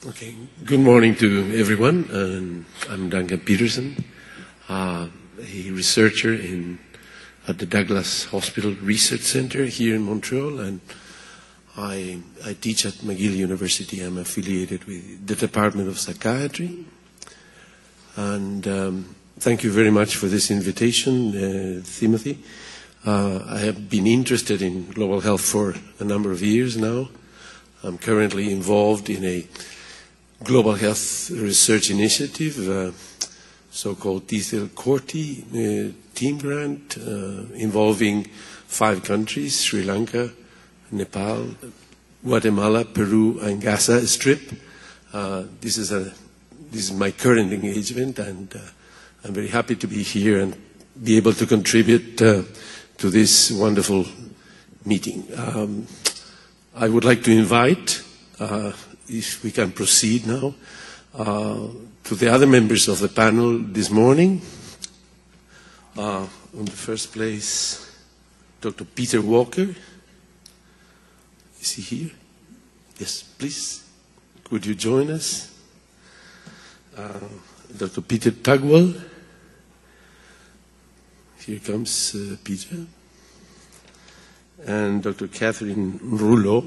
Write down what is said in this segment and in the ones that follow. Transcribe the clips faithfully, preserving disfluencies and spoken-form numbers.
Okay, good morning to everyone. Um, I'm Duncan Peterson, uh, a researcher in, at the Douglas Hospital Research Center here in Montreal, and I, I teach at McGill University. I'm affiliated with the Department of Psychiatry. And um, thank you very much for this invitation, uh, Timothy. Uh, I have been interested in global health for a number of years now. I'm currently involved in a global health research initiative, uh, so-called T C L Corti uh, team grant, uh, involving five countries: Sri Lanka, Nepal, Guatemala, Peru, and Gaza Strip. Uh, this is a this is my current engagement, and uh, I'm very happy to be here and be able to contribute uh, to this wonderful meeting. Um, I would like to invite, uh, if we can proceed now, uh, to the other members of the panel this morning. Uh, in the first place, Doctor Peter Walker. Is he here? Yes, please. Could you join us? Uh, Doctor Peter Tugwell. Here comes uh, Peter. And Doctor Catherine Rouleau.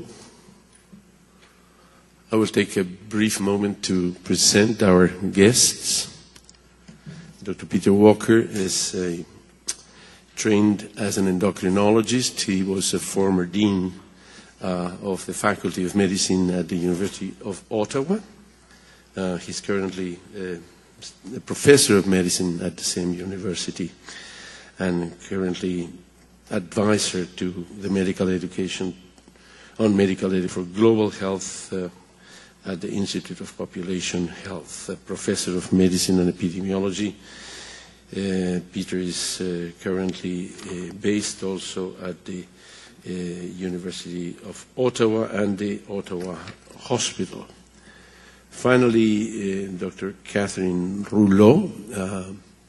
I will take a brief moment to present our guests. Doctor Peter Walker is a, trained as an endocrinologist. He was a former dean uh, of the Faculty of Medicine at the University of Ottawa. Uh, he's currently uh, a professor of medicine at the same university and currently advisor to the medical education on medical aid for global health uh, at the Institute of Population Health, a professor of medicine and epidemiology. Uh, Peter is uh, currently uh, based also at the uh, University of Ottawa and the Ottawa Hospital. Finally, uh, Doctor Catherine Rouleau, uh,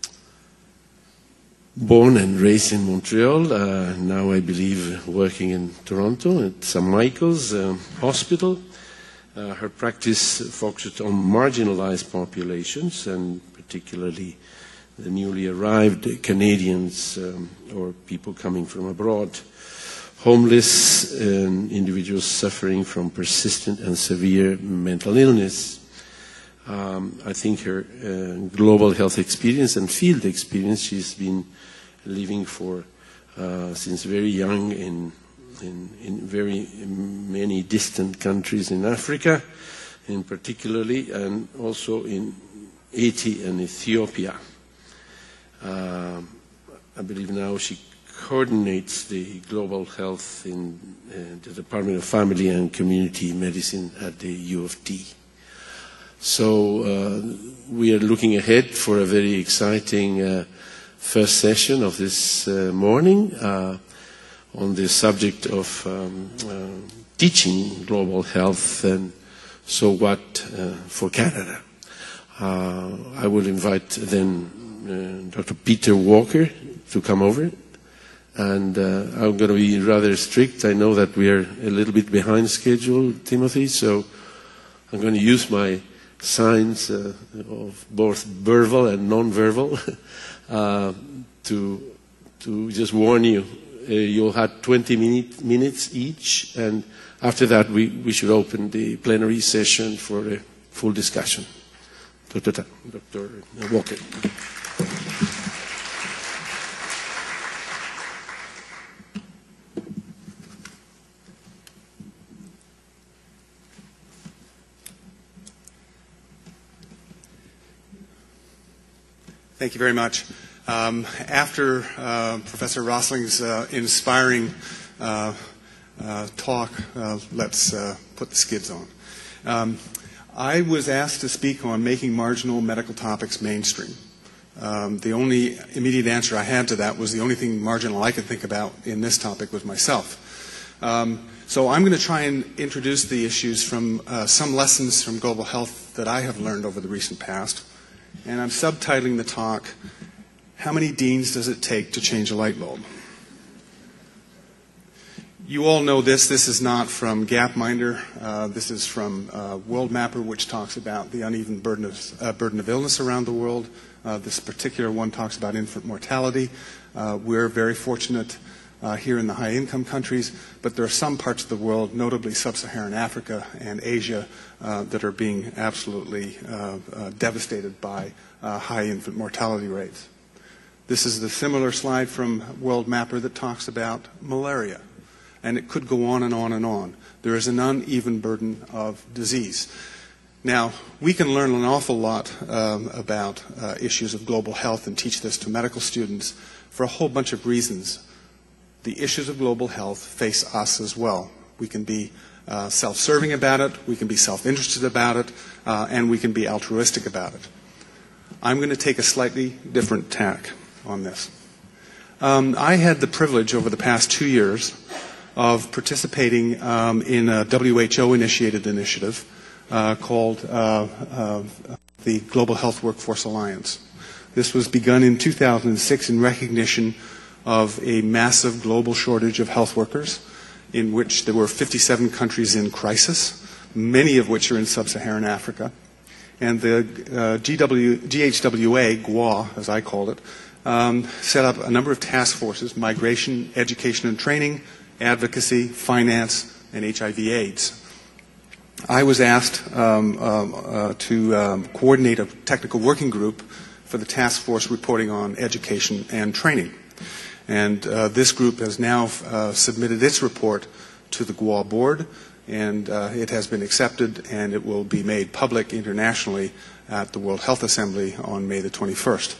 born and raised in Montreal, uh, now I believe working in Toronto at Saint Michael's uh, Hospital. Uh, her practice focused on marginalized populations, and particularly the newly arrived Canadians um, or people coming from abroad, homeless and individuals suffering from persistent and severe mental illness. Um, I think her uh, global health experience and field experience, she's been living for uh, since very young in In, in very many distant countries in Africa, in particularly, and also in Haiti and Ethiopia. Uh, I believe now she coordinates the global health in uh, the Department of Family and Community Medicine at the U of T. So uh, we are looking ahead for a very exciting uh, first session of this uh, morning. Uh, on the subject of um, uh, teaching global health and so what uh, for Canada. Uh, I will invite then uh, Doctor Peter Walker to come over, and uh, I'm going to be rather strict. I know that we are a little bit behind schedule, Timothy, so I'm going to use my signs uh, of both verbal and non-verbal uh, to, to just warn you. Uh, you'll have twenty minute, minutes each, and after that we, we should open the plenary session for a full discussion. Doctor Doctor Walker. Thank you very much. Um, after uh, Professor Rosling's uh, inspiring uh, uh, talk, uh, let's uh, put the skids on. Um, I was asked to speak on making marginal medical topics mainstream. Um, the only immediate answer I had to that was the only thing marginal I could think about in this topic was myself. Um, so I'm going to try and introduce the issues from uh, some lessons from global health that I have learned over the recent past. And I'm subtitling the talk, How Many Deans Does It Take to Change a Light Bulb? You all know this. This is not from Gapminder. Uh, this is from uh, Worldmapper, which talks about the uneven burden of, uh, burden of illness around the world. Uh, this particular one talks about infant mortality. Uh, we're very fortunate uh, here in the high-income countries, but there are some parts of the world, notably sub-Saharan Africa and Asia, uh, that are being absolutely uh, uh, devastated by uh, high infant mortality rates. This is the similar slide from Worldmapper that talks about malaria. And it could go on and on and on. There is an uneven burden of disease. Now, we can learn an awful lot um, about uh, issues of global health and teach this to medical students for a whole bunch of reasons. The issues of global health face us as well. We can be uh, self-serving about it, we can be self-interested about it, uh, and we can be altruistic about it. I'm going to take a slightly different tack on this. Um, I had the privilege over the past two years of participating um, in a W H O-initiated initiative uh, called uh, uh, the Global Health Workforce Alliance. This was begun in two thousand six in recognition of a massive global shortage of health workers, in which there were fifty-seven countries in crisis, many of which are in sub-Saharan Africa. And the uh, G W, G H W A, G W A, as I called it, um, set up a number of task forces: migration, education and training, advocacy, finance, and H I V AIDS. I was asked um, um, uh, to um, coordinate a technical working group for the task force reporting on education and training. And uh, this group has now uh, submitted its report to the G W A board, and uh, it has been accepted, and it will be made public internationally at the World Health Assembly on May the twenty-first.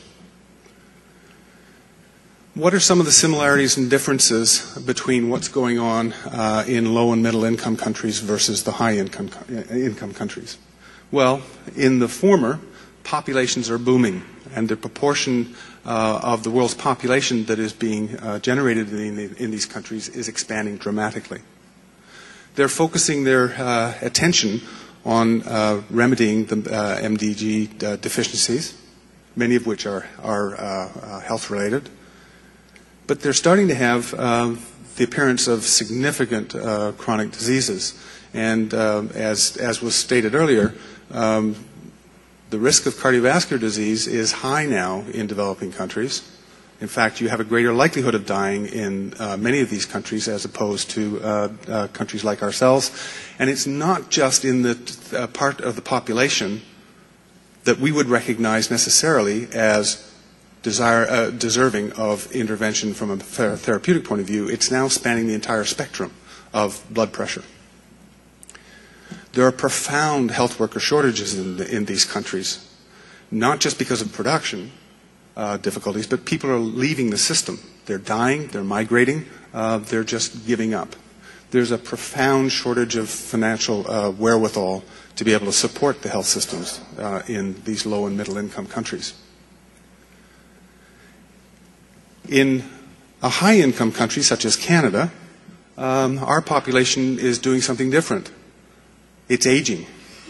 What are some of the similarities and differences between what's going on uh, in low and middle income countries versus the high income, income countries? Well, in the former, populations are booming, and the proportion uh, of the world's population that is being uh, generated in, the, in these countries is expanding dramatically. They're focusing their uh, attention on uh, remedying the uh, M D G uh, deficiencies, many of which are, are uh, uh, health-related. But they're starting to have uh, the appearance of significant uh, chronic diseases. And uh, as, as was stated earlier, um, the risk of cardiovascular disease is high now in developing countries. In fact, you have a greater likelihood of dying in uh, many of these countries as opposed to uh, uh, countries like ourselves. And it's not just in the uh, part of the population that we would recognize necessarily as Desire, uh, deserving of intervention from a ther therapeutic point of view. It's now spanning the entire spectrum of blood pressure. There are profound health worker shortages in, the, in these countries, not just because of production uh, difficulties, but people are leaving the system. They're dying, they're migrating, uh, they're just giving up. There's a profound shortage of financial uh, wherewithal to be able to support the health systems uh, in these low and middle income countries. In a high-income country such as Canada, um, our population is doing something different. It's aging.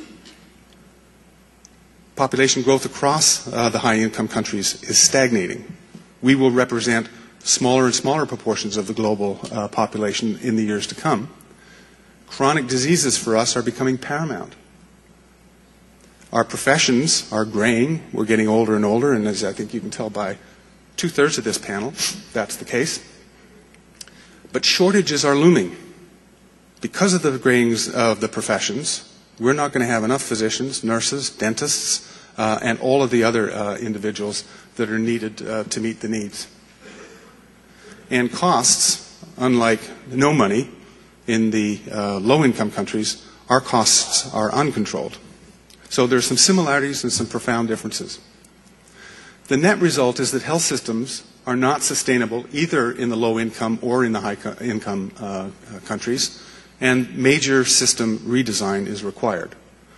Population growth across uh, the high-income countries is stagnating. We will represent smaller and smaller proportions of the global uh, population in the years to come. Chronic diseases for us are becoming paramount. Our professions are graying. We're getting older and older, and as I think you can tell by two-thirds of this panel, that's the case. But shortages are looming. Because of the graying of the professions, we're not going to have enough physicians, nurses, dentists, uh, and all of the other uh, individuals that are needed uh, to meet the needs. And costs, unlike no money in the uh, low-income countries, our costs are uncontrolled. So there's some similarities and some profound differences. The net result is that health systems are not sustainable either in the low income or in the high income uh, countries, and major system redesign is required.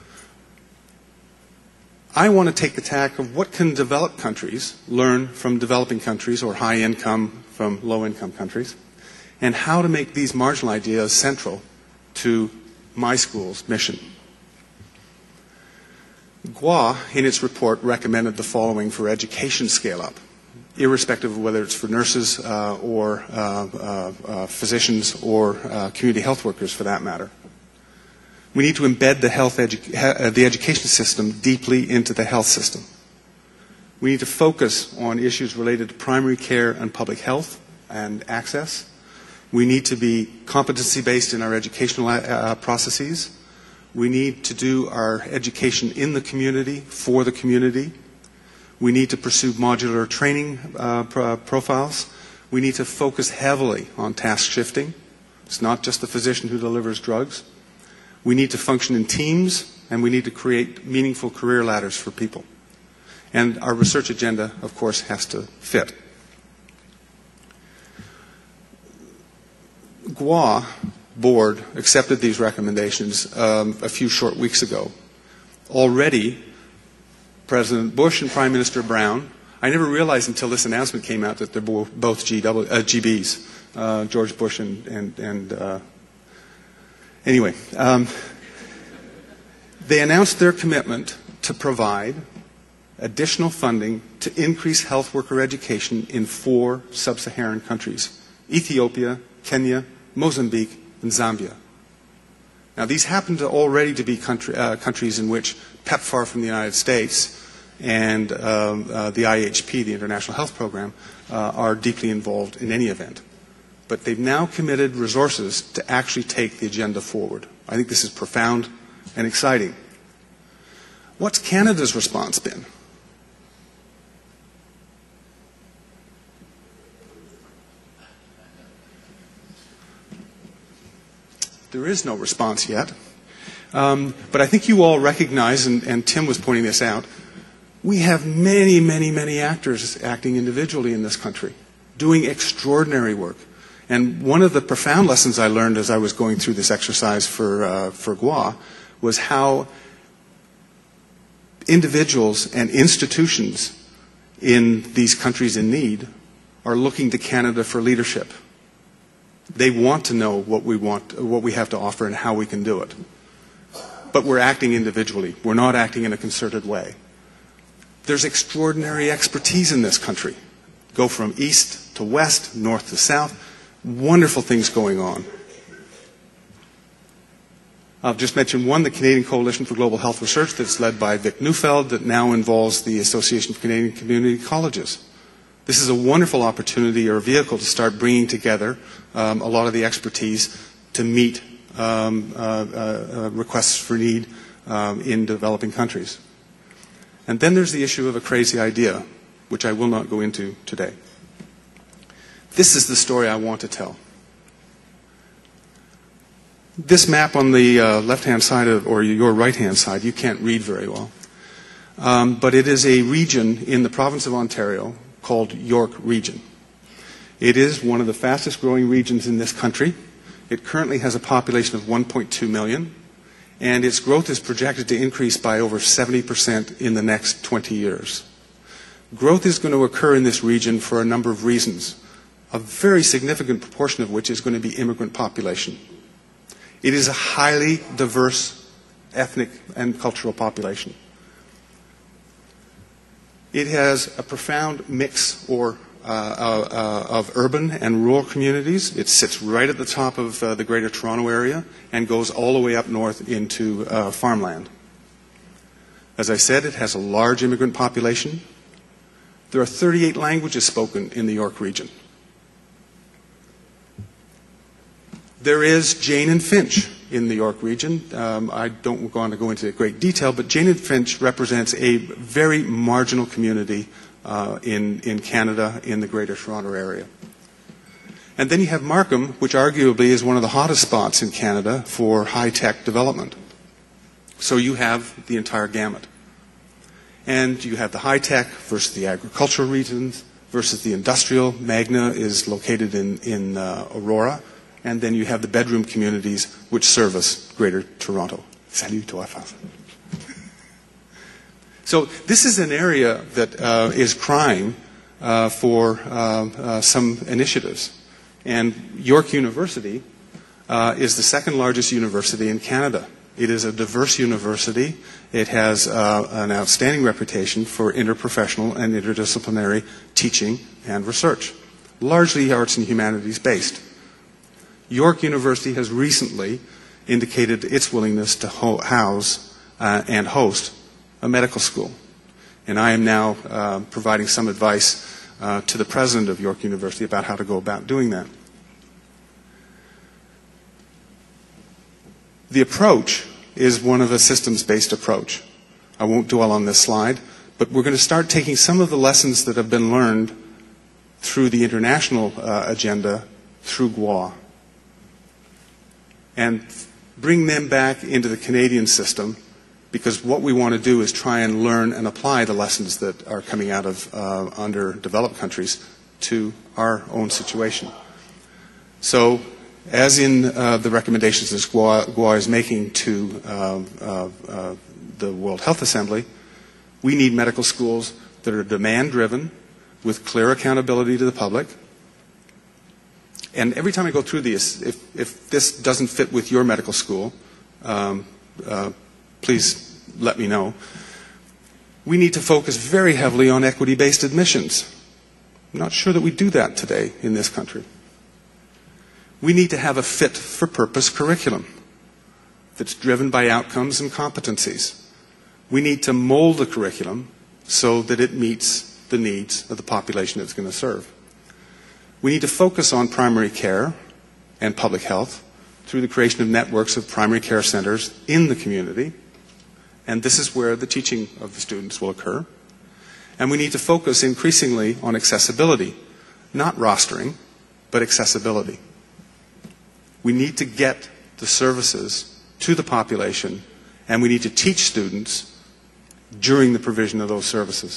I want to take the tack of what can developed countries learn from developing countries or high income from low income countries, and how to make these marginal ideas central to my school's mission. G W A, in its report, recommended the following for education scale-up. irrespective of whether it's for nurses uh, or uh, uh, uh, physicians or uh, community health workers for that matter. We need to embed the, health edu- uh, the education system deeply into the health system. We need to focus on issues related to primary care and public health and access. We need to be competency-based in our educational uh, processes. We need to do our education in the community, for the community. We need to pursue modular training uh, pro profiles. We need to focus heavily on task shifting. It's not just the physician who delivers drugs. We need to function in teams, and we need to create meaningful career ladders for people. And our research agenda, of course, has to fit. G W A board accepted these recommendations um, a few short weeks ago. Already, President Bush and Prime Minister Brown, I never realized until this announcement came out that they're both G W, uh, G Bs, uh, George Bush and, and, and uh, anyway. Um, they announced their commitment to provide additional funding to increase health worker education in four sub-Saharan countries: Ethiopia, Kenya, Mozambique, and Zambia. Now, these happen to already to be country, uh, countries in which PEPFAR from the United States and um, uh, the I H P, the International Health Program, uh, are deeply involved in any event. But they've now committed resources to actually take the agenda forward. I think this is profound and exciting. What's Canada's response been? There is no response yet. Um, but I think you all recognize, and, and Tim was pointing this out, we have many, many, many actors acting individually in this country, doing extraordinary work. And one of the profound lessons I learned as I was going through this exercise for, uh, for G W A was how individuals and institutions in these countries in need are looking to Canada for leadership. They want to know what we want, what we have to offer and how we can do it. But we're acting individually. We're not acting in a concerted way. There's extraordinary expertise in this country. Go from east to west, north to south. Wonderful things going on. I'll just mention one, the Canadian Coalition for Global Health Research, that's led by Vic Neufeld, that now involves the Association of Canadian Community Colleges. This is a wonderful opportunity or a vehicle to start bringing together um, a lot of the expertise to meet um, uh, uh, requests for need um, in developing countries. And then there's the issue of a crazy idea, which I will not go into today. This is the story I want to tell. This map on the uh, left-hand side, of, or your right-hand side, you can't read very well. Um, but it is a region in the province of Ontario called York Region. It is one of the fastest growing regions in this country. It currently has a population of one point two million, and its growth is projected to increase by over seventy percent in the next twenty years. Growth is going to occur in this region for a number of reasons, a very significant proportion of which is going to be immigrant population. It is a highly diverse ethnic and cultural population. It has a profound mix or, uh, uh, uh, of urban and rural communities. It sits right at the top of uh, the Greater Toronto Area and goes all the way up north into uh, farmland. As I said, it has a large immigrant population. There are thirty-eight languages spoken in the York region. There is Jane and Finch in the York region. Um, I don't want to go into great detail, but Jane and Finch represents a very marginal community uh, in, in Canada, in the Greater Toronto Area. And then you have Markham, which arguably is one of the hottest spots in Canada for high-tech development. So you have the entire gamut. And you have the high-tech versus the agricultural regions versus the industrial. Magna is located in, in uh, Aurora. And then you have the bedroom communities which service Greater Toronto. Salut toi, France. So this is an area that uh, is crying uh, for uh, uh, some initiatives. And York University uh, is the second largest university in Canada. It is a diverse university. It has uh, an outstanding reputation for interprofessional and interdisciplinary teaching and research, largely arts and humanities based. York University has recently indicated its willingness to ho- house uh, and host a medical school. And I am now uh, providing some advice uh, to the president of York University about how to go about doing that. The approach is one of a systems-based approach. I won't dwell on this slide, but we're going to start taking some of the lessons that have been learned through the international uh, agenda through G W A and bring them back into the Canadian system, because what we want to do is try and learn and apply the lessons that are coming out of uh, underdeveloped countries to our own situation. So, as in uh, the recommendations that G W A, G W A is making to uh, uh, uh, the World Health Assembly, we need medical schools that are demand-driven, with clear accountability to the public. And every time I go through these, if, if this doesn't fit with your medical school, um, uh, please let me know. We need to focus very heavily on equity-based admissions. I'm not sure that we do that today in this country. We need to have a fit-for-purpose curriculum that's driven by outcomes and competencies. We need to mold the curriculum so that it meets the needs of the population it's going to serve. We need to focus on primary care and public health through the creation of networks of primary care centers in the community. And this is where the teaching of the students will occur. And we need to focus increasingly on accessibility, not rostering, but accessibility. We need to get the services to the population, and we need to teach students during the provision of those services.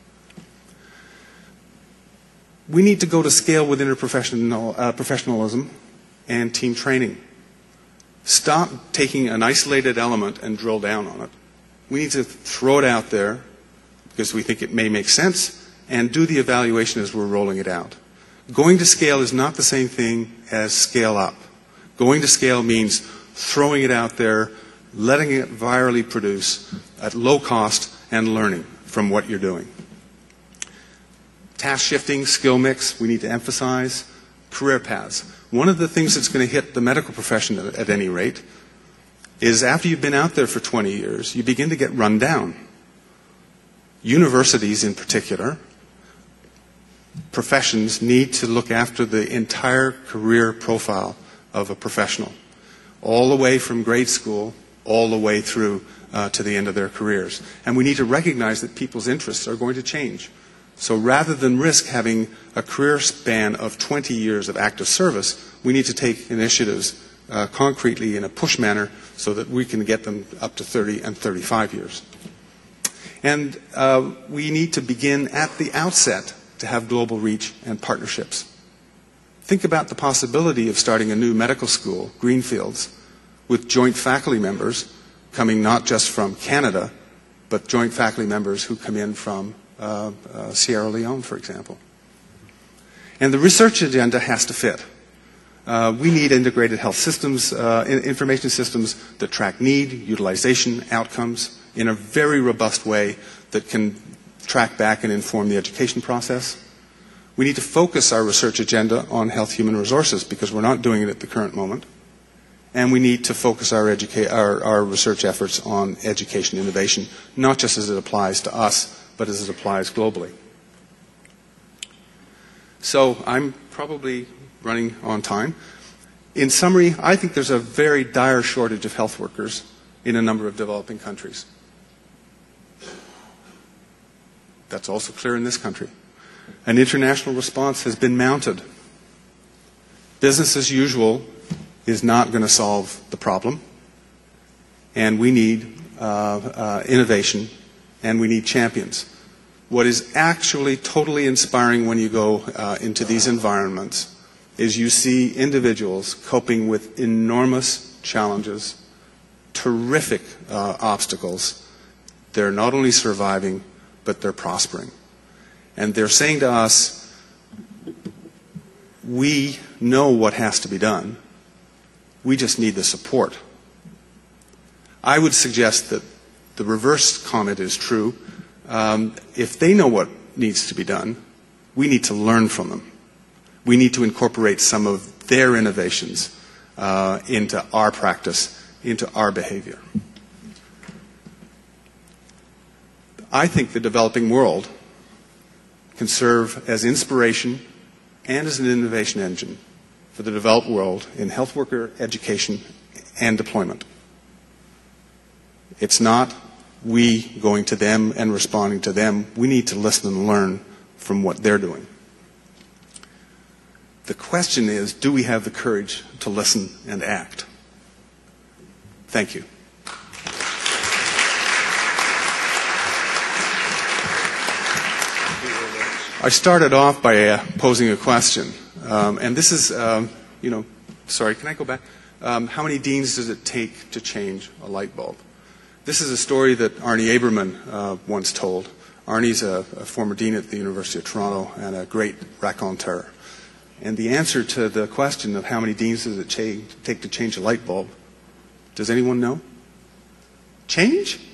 We need to go to scale with interprofessional uh, professionalism and team training. Stop taking an isolated element and drill down on it. We need to throw it out there because we think it may make sense, and do the evaluation as we're rolling it out. Going to scale is not the same thing as scale up. Going to scale means throwing it out there, letting it virally produce at low cost, and learning from what you're doing. Task shifting, skill mix, we need to emphasize. Career paths. One of the things that's going to hit the medical profession at, at any rate is after you've been out there for twenty years, you begin to get run down. Universities in particular, professions need to look after the entire career profile of a professional, all the way from grade school, all the way through uh, to the end of their careers. And we need to recognize that people's interests are going to change. So rather than risk having a career span of twenty years of active service, we need to take initiatives uh, concretely in a push manner so that we can get them up to thirty and thirty-five years. And uh, we need to begin at the outset to have global reach and partnerships. Think about the possibility of starting a new medical school, Greenfields, with joint faculty members coming not just from Canada, but joint faculty members who come in from uh, uh, Sierra Leone, for example. And the research agenda has to fit. Uh, we need integrated health systems, uh, information systems that track need, utilization, outcomes in a very robust way that can track back and inform the education process. We need to focus our research agenda on health human resources because we're not doing it at the current moment. And we need to focus our, educa- our, our research efforts on education innovation, not just as it applies to us, but as it applies globally. So I'm probably running on time. In summary, I think there's a very dire shortage of health workers in a number of developing countries. That's also clear in this country. An international response has been mounted. Business as usual is not going to solve the problem. And we need uh, uh, innovation, and we need champions. What is actually totally inspiring when you go uh, into these environments is you see individuals coping with enormous challenges, terrific uh, obstacles. They're not only surviving, but they're prospering. And they're saying to us, we know what has to be done. We just need the support. I would suggest that the reverse comment is true. Um, if they know what needs to be done, we need to learn from them. We need to incorporate some of their innovations uh, into our practice, into our behavior. I think the developing world can serve as inspiration and as an innovation engine for the developed world in health worker education and deployment. It's not we going to them and responding to them. We need to listen and learn from what they're doing. The question is, do we have the courage to listen and act? Thank you. I started off by uh, posing a question, um, and this is, um, you know, sorry, can I go back? Um, how many deans does it take to change a light bulb? This is a story that Arnie Aberman uh, once told. Arnie's a, a former dean at the University of Toronto and a great raconteur. And the answer to the question of how many deans does it cha- take to change a light bulb, does anyone know? Change?